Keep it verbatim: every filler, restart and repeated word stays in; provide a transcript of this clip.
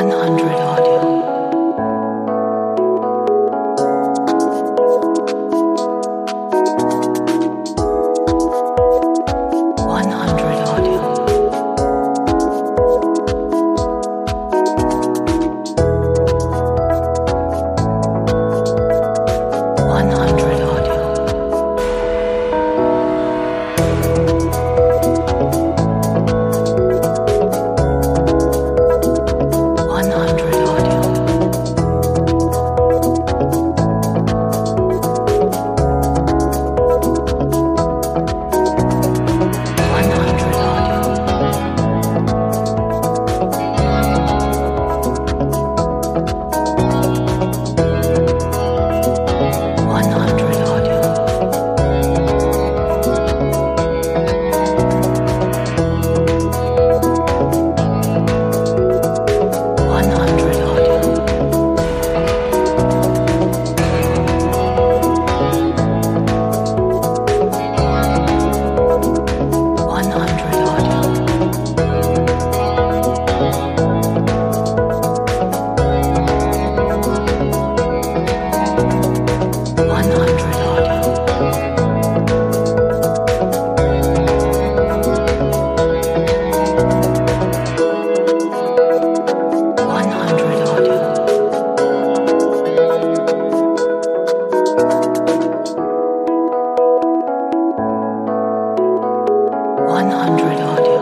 hundred audio. one hundred audio. one hundred audio. one hundred audio. one hundred audio. one hundred audio. one hundred audio. one hundred audio. one hundred audio. one hundred audio. one hundred audio.